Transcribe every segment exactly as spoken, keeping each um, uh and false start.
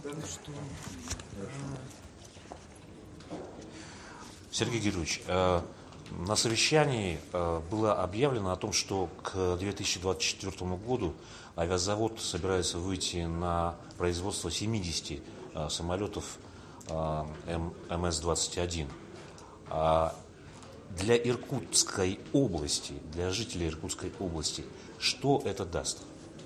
Сергей Георгиевич, на совещании было объявлено о том, что к две тысячи двадцать четвёртому году авиазавод собирается выйти на производство семидесяти самолетов эм эс двадцать один. Для Иркутской области, для жителей Иркутской области, что это даст?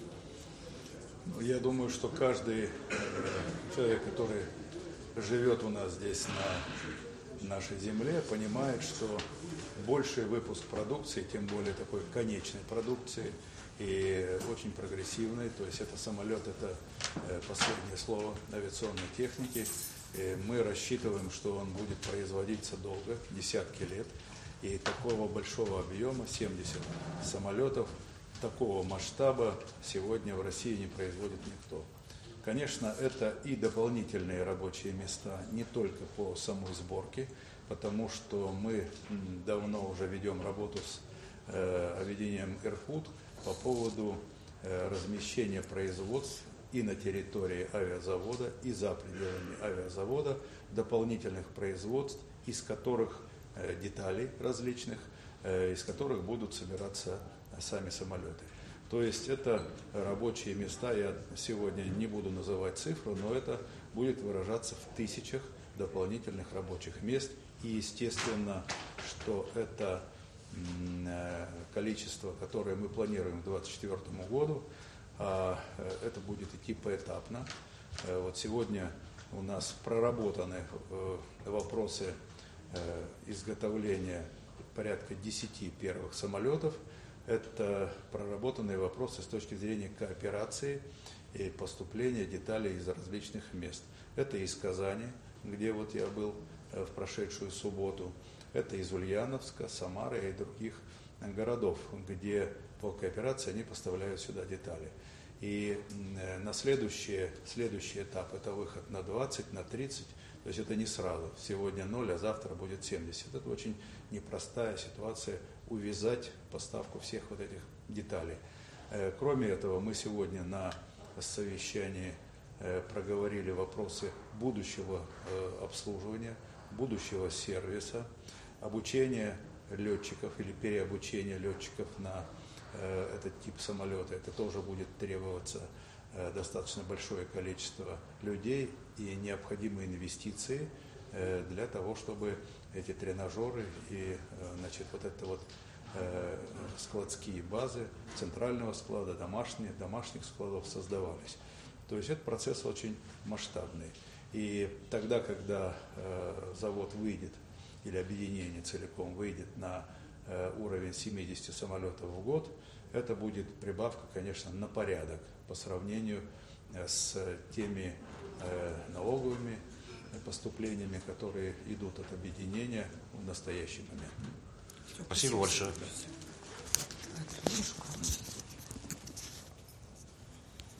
Я думаю, что каждый человек, который живет у нас здесь на нашей земле, понимает, что больший выпуск продукции, тем более такой конечной продукции и очень прогрессивной, то есть это самолет, это последнее слово авиационной техники. И мы рассчитываем, что он будет производиться долго, десятки лет, и такого большого объема, семьдесят самолетов, такого масштаба сегодня в России не производит никто. Конечно, это и дополнительные рабочие места не только по самой сборке, потому что мы давно уже ведем работу с э, объединением Иркут по поводу э, размещения производств и на территории авиазавода, и за пределами авиазавода, дополнительных производств, из которых э, деталей различных, э, из которых будут собираться сами самолеты. То есть это рабочие места, я сегодня не буду называть цифру, но это будет выражаться в тысячах дополнительных рабочих мест. И естественно, что это количество, которое мы планируем к две тысячи двадцать четвёртому году, это будет идти поэтапно. Вот сегодня у нас проработаны вопросы изготовления порядка десяти первых самолетов. Это проработанные вопросы с точки зрения кооперации и поступления деталей из различных мест. Это из Казани, где вот я был в прошедшую субботу. Это из Ульяновска, Самары и других городов, где по кооперации они поставляют сюда детали. И на следующий, следующий этап это выход на двадцать, на тридцать. То есть это не сразу. Сегодня ноль, а завтра будет семьдесят. Это очень непростая ситуация увязать поставку всех вот этих деталей. Кроме этого, мы сегодня на совещании проговорили вопросы будущего обслуживания, будущего сервиса, обучения летчиков или переобучения летчиков на этот тип самолета. Это тоже будет требоваться достаточно большое количество людей и необходимые инвестиции для того, чтобы эти тренажеры и, значит, вот это вот э, складские базы центрального склада, домашних, домашних складов создавались. То есть этот процесс очень масштабный. И тогда, когда э, завод выйдет, или объединение целиком выйдет на э, уровень семидесяти самолетов в год, это будет прибавка, конечно, на порядок по сравнению с теми э, налоговыми поступлениями, которые идут от объединения в настоящий момент. Спасибо большое.